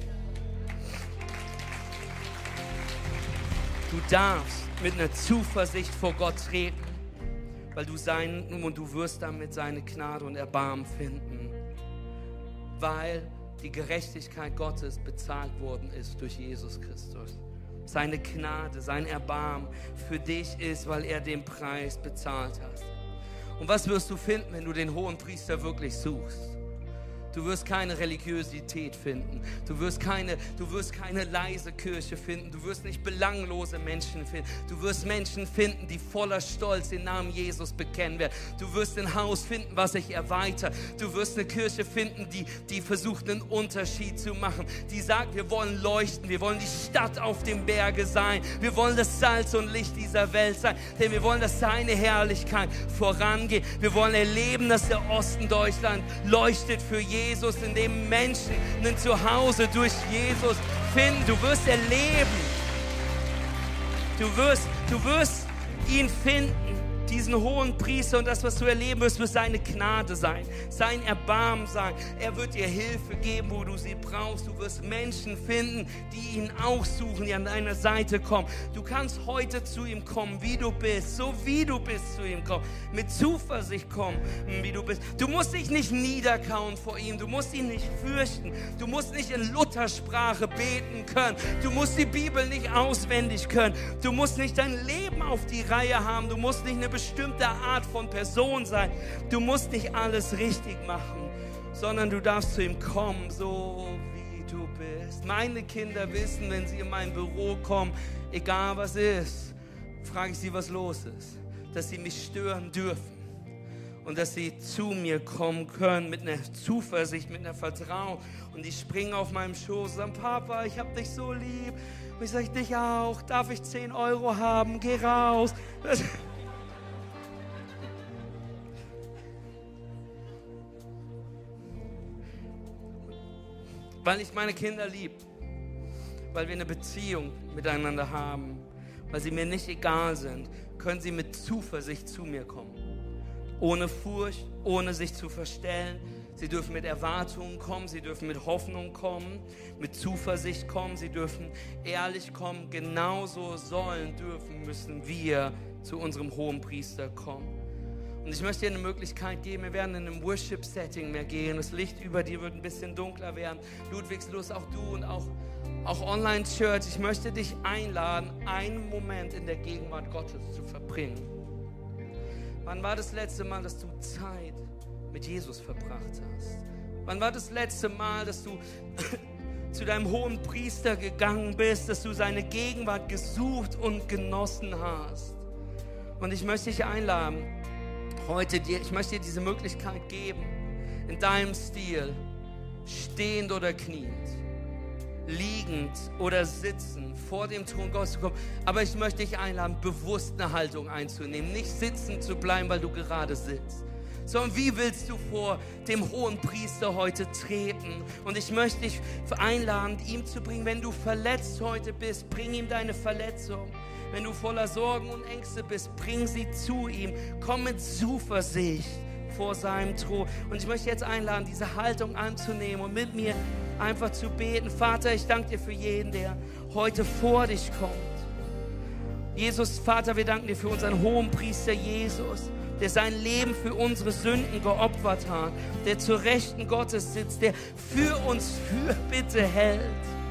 Du darfst mit einer Zuversicht vor Gott treten, weil du sein und du wirst damit seine Gnade und Erbarmen finden, weil die Gerechtigkeit Gottes bezahlt worden ist durch Jesus Christus. Seine Gnade, sein Erbarmen für dich ist, weil er den Preis bezahlt hat. Und was wirst du finden, wenn du den hohen Priester wirklich suchst? Du wirst keine Religiosität finden. Du wirst keine, du wirst keine leise Kirche finden. Du wirst nicht belanglose Menschen finden. Du wirst Menschen finden, die voller Stolz den Namen Jesus bekennen werden. Du wirst ein Haus finden, was sich erweitert. Du wirst eine Kirche finden, die, die versucht, einen Unterschied zu machen. Die sagt, wir wollen leuchten. Wir wollen die Stadt auf dem Berge sein. Wir wollen das Salz und Licht dieser Welt sein. Denn wir wollen, dass seine Herrlichkeit vorangeht. Wir wollen erleben, dass der Osten Deutschland leuchtet für Jesus. Jesus, in dem Menschen ein Zuhause durch Jesus finden. Du wirst erleben. Du wirst, du wirst ihn finden, diesen hohen Priester, und das, was du erleben wirst, wird seine Gnade sein, sein Erbarmen sein. Er wird dir Hilfe geben, wo du sie brauchst. Du wirst Menschen finden, die ihn auch suchen, die an deiner Seite kommen. Du kannst heute zu ihm kommen, wie du bist, so wie du bist zu ihm kommen, mit Zuversicht kommen, wie du bist. Du musst dich nicht niederkauen vor ihm, du musst ihn nicht fürchten, du musst nicht in Luthersprache beten können, du musst die Bibel nicht auswendig können, du musst nicht dein Leben auf die Reihe haben, du musst nicht eine bestimmte Art von Person sein. Du musst nicht alles richtig machen, sondern du darfst zu ihm kommen, so wie du bist. Meine Kinder wissen, wenn sie in mein Büro kommen, egal was ist, frage ich sie, was los ist, dass sie mich stören dürfen und dass sie zu mir kommen können mit einer Zuversicht, mit einer Vertrauen, und die springen auf meinem Schoß und sagen, Papa, ich hab dich so lieb. Und ich sage, dich auch. Darf ich zehn Euro haben? Geh raus. weil ich meine Kinder liebe, weil wir eine Beziehung miteinander haben, weil sie mir nicht egal sind, können sie mit Zuversicht zu mir kommen. Ohne Furcht, ohne sich zu verstellen. Sie dürfen mit Erwartungen kommen, sie dürfen mit Hoffnung kommen, mit Zuversicht kommen, sie dürfen ehrlich kommen. Genauso sollen, dürfen, müssen wir zu unserem Hohenpriester kommen. Und ich möchte dir eine Möglichkeit geben, wir werden in einem Worship-Setting mehr gehen. Das Licht über dir wird ein bisschen dunkler werden. Ludwigslust, auch du und auch, auch Online-Church. Ich möchte dich einladen, einen Moment in der Gegenwart Gottes zu verbringen. Wann war das letzte Mal, dass du Zeit mit Jesus verbracht hast? Wann war das letzte Mal, dass du zu deinem hohen Priester gegangen bist, dass du seine Gegenwart gesucht und genossen hast? Und ich möchte dich einladen, heute dir, ich möchte dir diese Möglichkeit geben, in deinem Stil, stehend oder kniend, liegend oder sitzend, vor dem Thron Gottes zu kommen. Aber ich möchte dich einladen, bewusst eine Haltung einzunehmen, nicht sitzen zu bleiben, weil du gerade sitzt. Sondern wie willst du vor dem hohen Priester heute treten? Und ich möchte dich einladen, ihm zu bringen, wenn du verletzt heute bist, bring ihm deine Verletzung. Wenn du voller Sorgen und Ängste bist, bring sie zu ihm. Komm mit Zuversicht vor seinem Thron. Und ich möchte jetzt einladen, diese Haltung anzunehmen und mit mir einfach zu beten. Vater, ich danke dir für jeden, der heute vor dich kommt. Jesus, Vater, wir danken dir für unseren hohen Priester Jesus, der sein Leben für unsere Sünden geopfert hat, der zur Rechten Gottes sitzt, der für uns Fürbitte hält.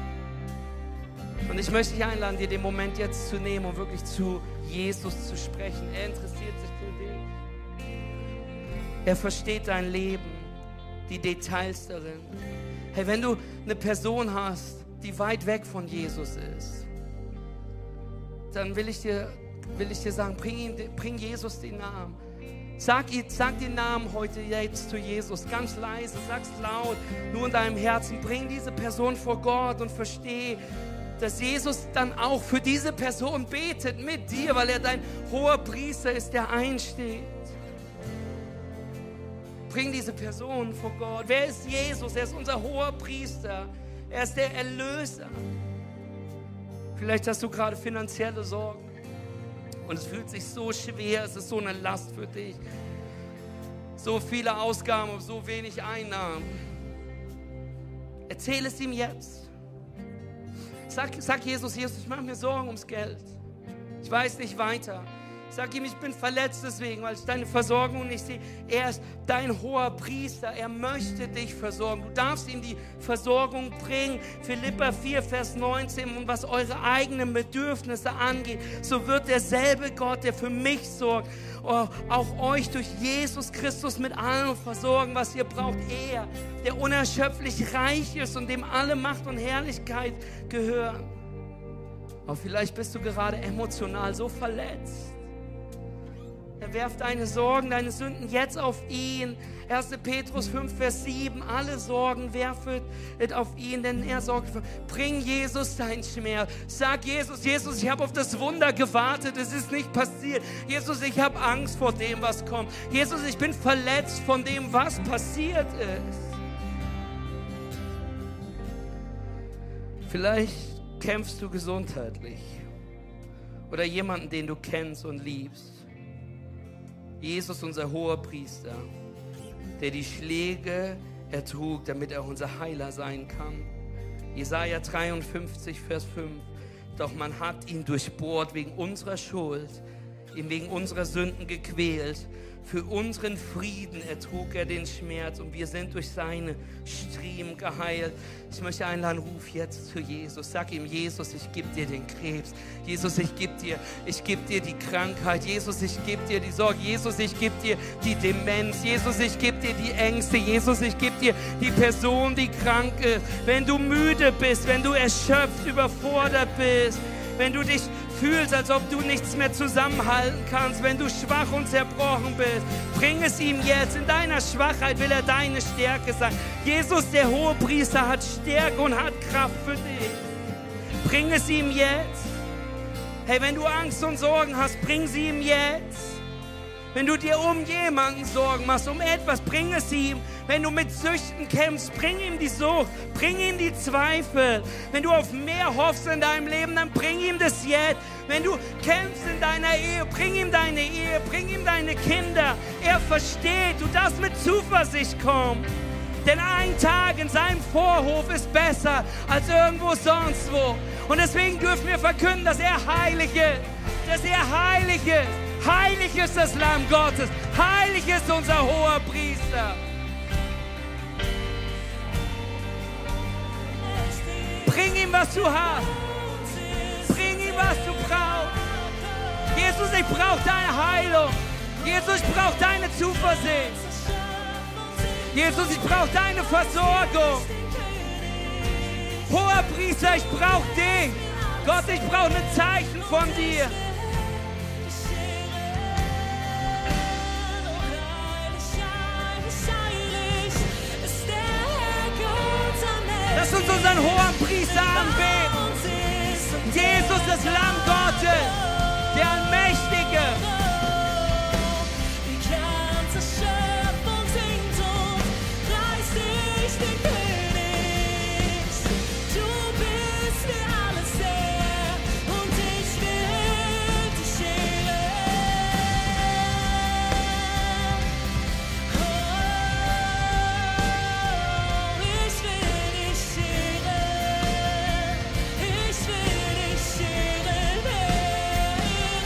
Und ich möchte dich einladen, dir den Moment jetzt zu nehmen und wirklich zu Jesus zu sprechen. Er interessiert sich für dich. Er versteht dein Leben, die Details darin. Hey, wenn du eine Person hast, die weit weg von Jesus ist, dann will ich dir, will ich dir sagen, bring, ihn, bring Jesus den Namen. Sag, sag den Namen heute jetzt zu Jesus, ganz leise, sag's laut, nur in deinem Herzen. Bring diese Person vor Gott und versteh, dass Jesus dann auch für diese Person betet mit dir, weil er dein hoher Priester ist, der einsteht. Bring diese Person vor Gott. Wer ist Jesus? Er ist unser hoher Priester. Er ist der Erlöser. Vielleicht hast du gerade finanzielle Sorgen und es fühlt sich so schwer, es ist so eine Last für dich. So viele Ausgaben und so wenig Einnahmen. Erzähl es ihm jetzt. Sag, sag Jesus, Jesus, ich mache mir Sorgen ums Geld. Ich weiß nicht weiter. Sag ihm, ich bin verletzt deswegen, weil ich deine Versorgung nicht sehe. Er ist dein hoher Priester. Er möchte dich versorgen. Du darfst ihm die Versorgung bringen. Philipper vier, Vers neunzehn. Und was eure eigenen Bedürfnisse angeht, so wird derselbe Gott, der für mich sorgt, auch euch durch Jesus Christus mit allem versorgen, was ihr braucht. Er, der unerschöpflich reich ist und dem alle Macht und Herrlichkeit gehören. Aber vielleicht bist du gerade emotional so verletzt. Er werft deine Sorgen, deine Sünden jetzt auf ihn. erster Petrus fünf, Vers sieben. Alle Sorgen werfet auf ihn, denn er sorgt für. Bring Jesus deinen Schmerz. Sag Jesus, Jesus, ich habe auf das Wunder gewartet. Es ist nicht passiert. Jesus, ich habe Angst vor dem, was kommt. Jesus, ich bin verletzt von dem, was passiert ist. Vielleicht kämpfst du gesundheitlich oder jemanden, den du kennst und liebst. Jesus, unser hoher Priester, der die Schläge ertrug, damit er unser Heiler sein kann. Jesaja dreiundfünfzig, Vers fünf. Doch man hat ihn durchbohrt wegen unserer Schuld, ihn wegen unserer Sünden gequält. Für unseren Frieden ertrug er den Schmerz und wir sind durch seine Striemen geheilt. Ich möchte einladen, ruf jetzt zu Jesus. Sag ihm, Jesus, ich gebe dir den Krebs. Jesus, ich gebe dir, ich gebe dir die Krankheit. Jesus, ich gebe dir die Sorge. Jesus, ich gebe dir die Demenz. Jesus, ich gebe dir die Ängste. Jesus, ich gebe dir die Person, die krank ist. Wenn du müde bist, wenn du erschöpft, überfordert bist, wenn du dich fühlst, als ob du nichts mehr zusammenhalten kannst, wenn du schwach und zerbrochen bist, bring es ihm jetzt. In deiner Schwachheit will er deine Stärke sein. Jesus, der Hohepriester, hat Stärke und hat Kraft für dich. Bring es ihm jetzt. Hey, wenn du Angst und Sorgen hast, bring sie ihm jetzt. Wenn du dir um jemanden Sorgen machst, um etwas, bring es ihm. Wenn du mit Süchten kämpfst, bring ihm die Sucht, bring ihm die Zweifel. Wenn du auf mehr hoffst in deinem Leben, dann bring ihm das jetzt. Wenn du kämpfst in deiner Ehe, bring ihm deine Ehe, bring ihm deine Kinder. Er versteht, du darfst mit Zuversicht kommen. Denn ein Tag in seinem Vorhof ist besser als irgendwo sonst wo. Und deswegen dürfen wir verkünden, dass er heilig ist, dass er heilig ist. Heilig ist das Lamm Gottes. Heilig ist unser hoher Priester. Bring ihm, was du hast. Bring ihm, was du brauchst. Jesus, ich brauche deine Heilung. Jesus, ich brauche deine Zuversicht. Jesus, ich brauche deine Versorgung. Hoher Priester, ich brauche dich. Gott, ich brauche ein Zeichen von dir. Lass uns unseren hohen Priester anbeten. Jesus, das Lamm Gottes, der Allmächtige. Die ganze Schöpfung singt und preist dich, den König. Du bist mir alles wert und ich will dich ehren. Oh, ich will dich ehren. Ich will dich ehren, ehren.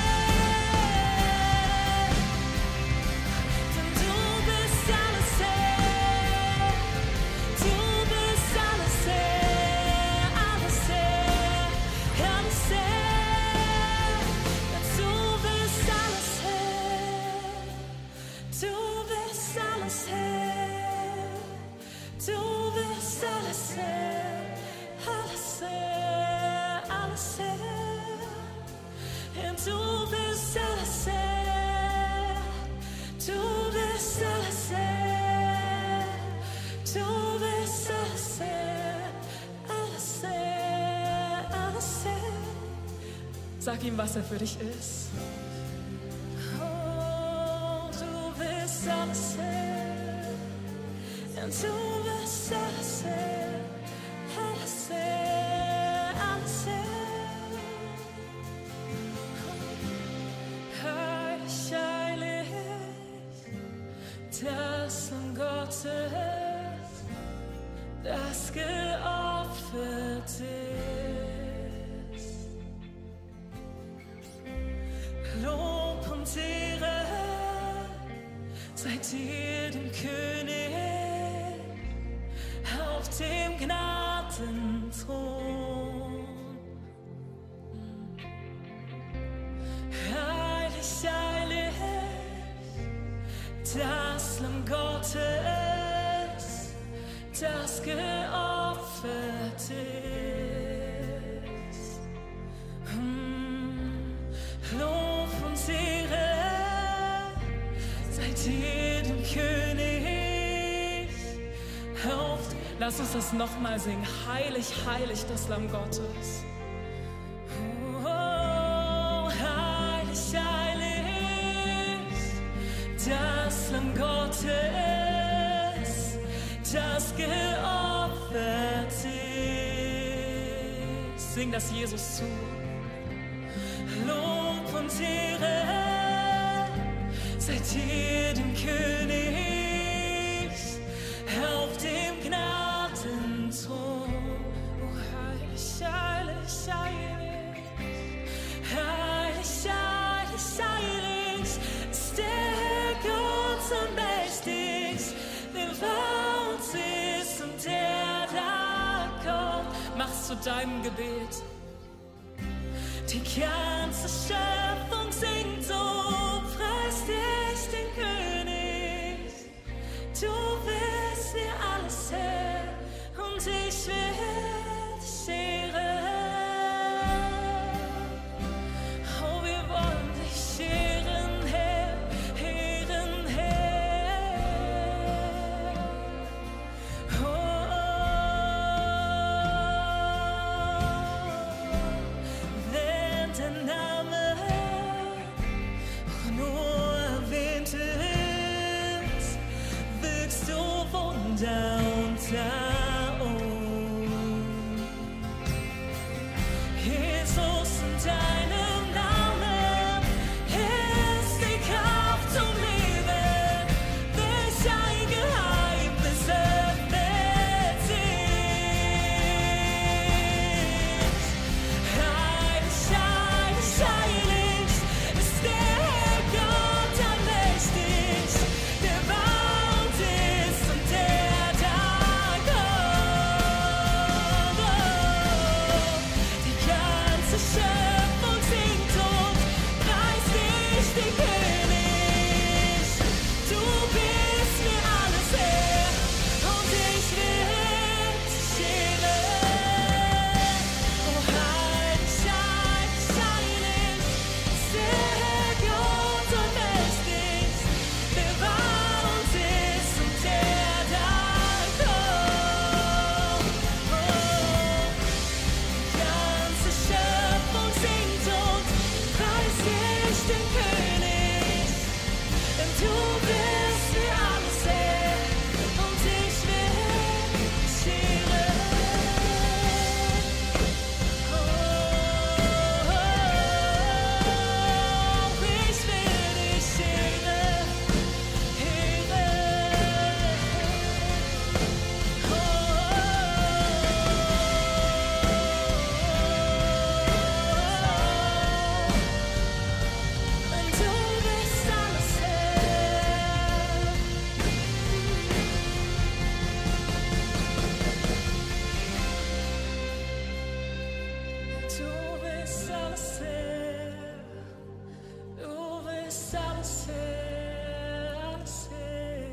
Denn du bist alles wert. Du bist alles wert, alles wert, alles wert. Du bist alles wert. Du bist alles wert. Du bist alles wert, alles wert, alles wert. Und du bist alles wert. Du bist alles wert. Du bist alles wert, alles wert, alles wert. Sag ihm, was er für dich ist. Oh, du bist alles wert. Und du bist alles wert, alles wert, alles wert. Heilig, heilig, das Lamm Gottes, das geopfert ist. Lob und Ehre sei dir, dem König, auf dem Gnadenthron. Heilig, heilig, das Lamm Gottes, das geopfert ist. Hm. Lob und Ehre sei dir, dem König. Auf, lass uns das nochmal singen. Heilig, heilig, das Lamm Gottes. Oh, heilig, heilig, das Lamm Gottes, das geopfert ist. Sing das Jesus zu. Lob und Ehre sei dir, dem König, auf dem Gnadenthron. Oh, heilig, heilig, heilig, heilig, heilig, heilig ist der Gott so mächtig, der war und ist und der da kommt. Mach's zu deinem Gebet. Die ganze Schöpfung singt so, preist dich, den König. Du bist mir alles wert und ich will dich ehren. Oh, wir wollen dich ehren, Herr, ehren, Herr. Oh, wenn der Name nur Du bist alles Herr, du bist alles Herr, alles Herr.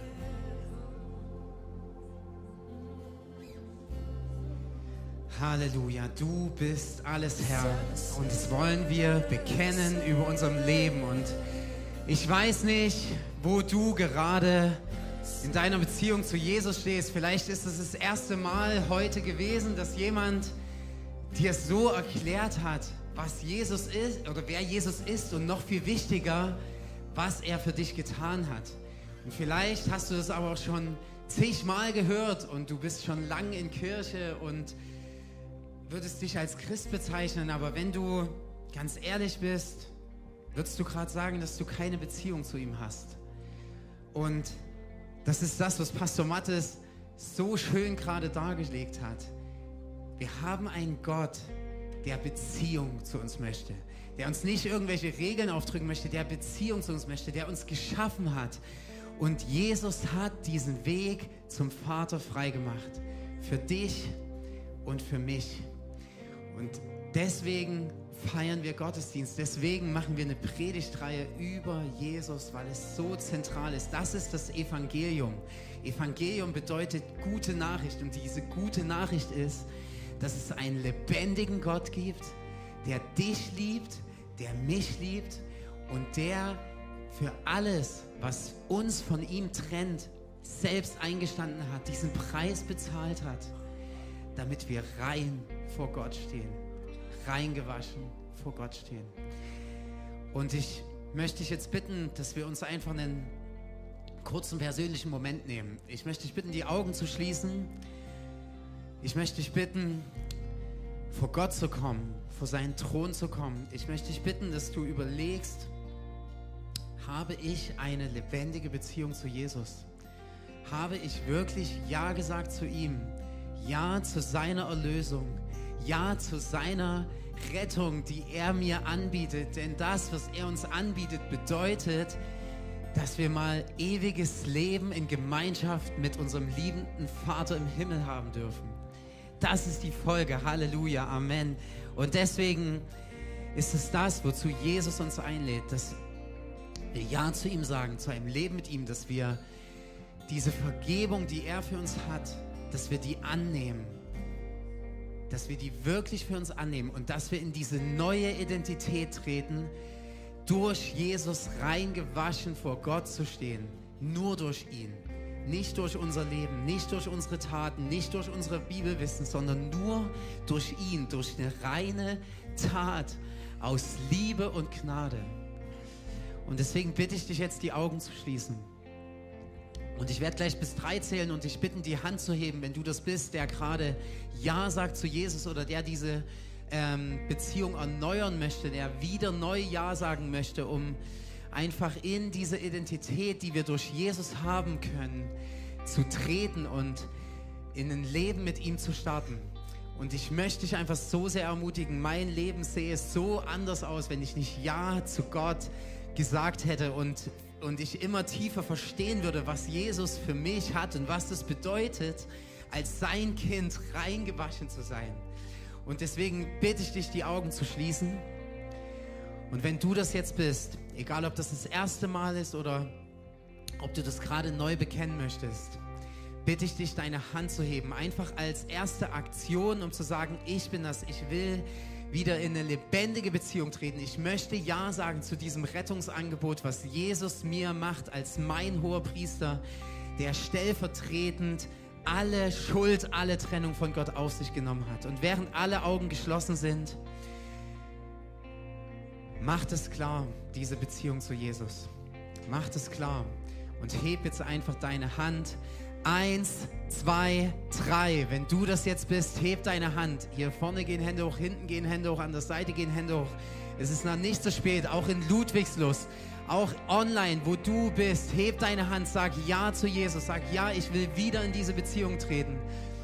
Halleluja, du bist alles Herr. Und das wollen wir bekennen über unserem Leben. Und ich weiß nicht, wo du gerade in deiner Beziehung zu Jesus stehst. Vielleicht ist es das erste Mal heute gewesen, dass jemand dir so erklärt hat, was Jesus ist oder wer Jesus ist und noch viel wichtiger, was er für dich getan hat. Und vielleicht hast du das aber auch schon zigmal gehört und du bist schon lange in Kirche und würdest dich als Christ bezeichnen, aber wenn du ganz ehrlich bist, würdest du gerade sagen, dass du keine Beziehung zu ihm hast. Und das ist das, was Pastor Mattes so schön gerade dargelegt hat. Wir haben einen Gott, der Beziehung zu uns möchte, der uns nicht irgendwelche Regeln aufdrücken möchte, der Beziehung zu uns möchte, der uns geschaffen hat. Und Jesus hat diesen Weg zum Vater freigemacht. Für dich und für mich. Und deswegen feiern wir Gottesdienst. Deswegen machen wir eine Predigtreihe über Jesus, weil es so zentral ist. Das ist das Evangelium. Evangelium bedeutet gute Nachricht. Und diese gute Nachricht ist, dass es einen lebendigen Gott gibt, der dich liebt, der mich liebt und der für alles, was uns von ihm trennt, selbst eingestanden hat, diesen Preis bezahlt hat, damit wir rein vor Gott stehen, reingewaschen vor Gott stehen. Und ich möchte dich jetzt bitten, dass wir uns einfach einen kurzen persönlichen Moment nehmen. Ich möchte dich bitten, die Augen zu schließen. Ich möchte dich bitten, vor Gott zu kommen, vor seinen Thron zu kommen. Ich möchte dich bitten, dass du überlegst, habe ich eine lebendige Beziehung zu Jesus? Habe ich wirklich Ja gesagt zu ihm? Ja zu seiner Erlösung? Ja zu seiner Rettung, die er mir anbietet? Denn das, was er uns anbietet, bedeutet, dass wir mal ewiges Leben in Gemeinschaft mit unserem liebenden Vater im Himmel haben dürfen. Das ist die Folge. Halleluja, Amen. Und deswegen ist es das, wozu Jesus uns einlädt, dass wir Ja zu ihm sagen, zu einem Leben mit ihm, dass wir diese Vergebung, die er für uns hat, dass wir die annehmen, dass wir die wirklich für uns annehmen und dass wir in diese neue Identität treten, durch Jesus reingewaschen vor Gott zu stehen, nur durch ihn. Nicht durch unser Leben, nicht durch unsere Taten, nicht durch unser Bibelwissen, sondern nur durch ihn, durch eine reine Tat aus Liebe und Gnade. Und deswegen bitte ich dich jetzt, die Augen zu schließen. Und ich werde gleich bis drei zählen und dich bitten, die Hand zu heben, wenn du das bist, der gerade Ja sagt zu Jesus oder der diese ähm, Beziehung erneuern möchte, der wieder neu Ja sagen möchte, um einfach in diese Identität, die wir durch Jesus haben können, zu treten und in ein Leben mit ihm zu starten. Und ich möchte dich einfach so sehr ermutigen, mein Leben sähe so anders aus, wenn ich nicht Ja zu Gott gesagt hätte und, und ich immer tiefer verstehen würde, was Jesus für mich hat und was das bedeutet, als sein Kind reingewaschen zu sein. Und deswegen bitte ich dich, die Augen zu schließen. Und wenn du das jetzt bist, egal ob das das erste Mal ist oder ob du das gerade neu bekennen möchtest, bitte ich dich, deine Hand zu heben. Einfach als erste Aktion, um zu sagen, ich bin das, ich will wieder in eine lebendige Beziehung treten. Ich möchte Ja sagen zu diesem Rettungsangebot, was Jesus mir macht als mein Hoherpriester, der stellvertretend alle Schuld, alle Trennung von Gott auf sich genommen hat. Und während alle Augen geschlossen sind, macht es klar, diese Beziehung zu Jesus. Macht es klar und heb jetzt einfach deine Hand. Eins, zwei, drei. Wenn du das jetzt bist, heb deine Hand. Hier vorne gehen Hände hoch, hinten gehen Hände hoch, an der Seite gehen Hände hoch. Es ist noch nicht so spät, auch in Ludwigslust, auch online, wo du bist. Heb deine Hand, sag Ja zu Jesus. Sag Ja, ich will wieder in diese Beziehung treten.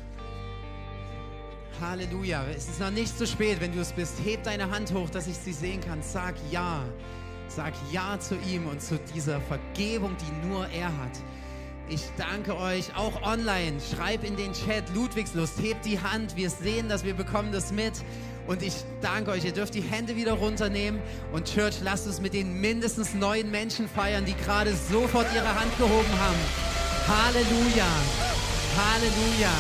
Halleluja. Es ist noch nicht so spät, wenn du es bist. Heb deine Hand hoch, dass ich sie sehen kann. Sag Ja. Sag Ja zu ihm und zu dieser Vergebung, die nur er hat. Ich danke euch, auch online. Schreib in den Chat, Ludwigslust, hebt die Hand. Wir sehen das, wir bekommen das mit. Und ich danke euch, ihr dürft die Hände wieder runternehmen. Und Church, lasst uns mit den mindestens neun Menschen feiern, die gerade sofort ihre Hand gehoben haben. Halleluja, Halleluja.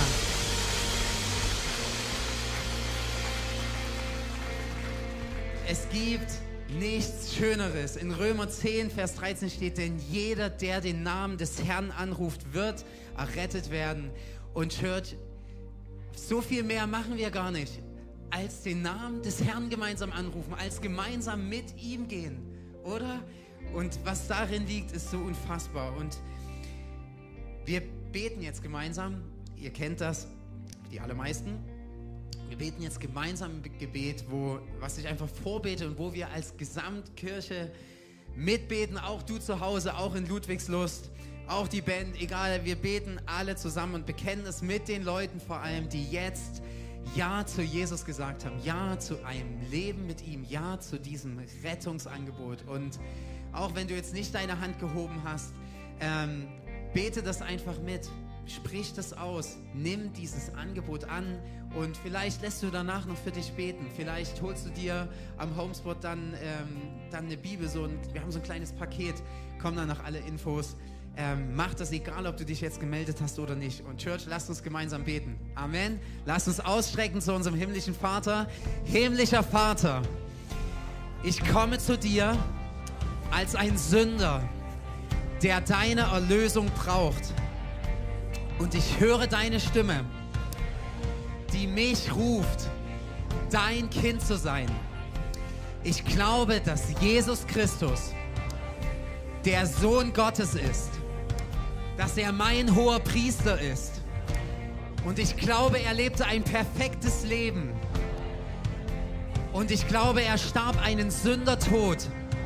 Es gibt nichts Schöneres. In Römer zehn, Vers dreizehn steht, denn jeder, der den Namen des Herrn anruft, wird errettet werden. Und Church, so viel mehr machen wir gar nicht, als den Namen des Herrn gemeinsam anrufen, als gemeinsam mit ihm gehen, oder? Und was darin liegt, ist so unfassbar. Und wir beten jetzt gemeinsam, ihr kennt das, die allermeisten. Wir beten jetzt gemeinsam im Gebet, wo, was ich einfach vorbete und wo wir als Gesamtkirche mitbeten, auch du zu Hause, auch in Ludwigslust, auch die Band, egal, wir beten alle zusammen und bekennen es mit den Leuten vor allem, die jetzt Ja zu Jesus gesagt haben, Ja zu einem Leben mit ihm, Ja zu diesem Rettungsangebot. Und auch wenn du jetzt nicht deine Hand gehoben hast, ähm, bete das einfach mit. Sprich das aus, nimm dieses Angebot an und vielleicht lässt du danach noch für dich beten. Vielleicht holst du dir am Homespot dann, ähm, dann eine Bibel, so ein, wir haben so ein kleines Paket, kommen dann noch alle Infos. Ähm, mach das, egal ob du dich jetzt gemeldet hast oder nicht. Und Church, lasst uns gemeinsam beten. Amen. Lasst uns ausstrecken zu unserem himmlischen Vater. Himmlischer Vater, ich komme zu dir als ein Sünder, der deine Erlösung braucht. Und ich höre deine Stimme, die mich ruft, dein Kind zu sein. Ich glaube, dass Jesus Christus der Sohn Gottes ist, dass er mein hoher Priester ist. Und ich glaube, er lebte ein perfektes Leben. Und ich glaube, er starb einen Sündertod.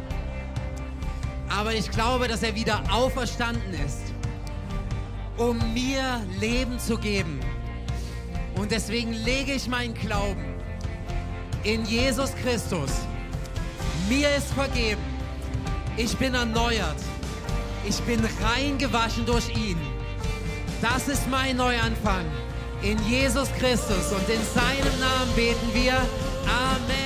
Aber ich glaube, dass er wieder auferstanden ist, um mir Leben zu geben. Und deswegen lege ich meinen Glauben in Jesus Christus. Mir ist vergeben. Ich bin erneuert. Ich bin rein gewaschen durch ihn. Das ist mein Neuanfang. In Jesus Christus und in seinem Namen beten wir. Amen.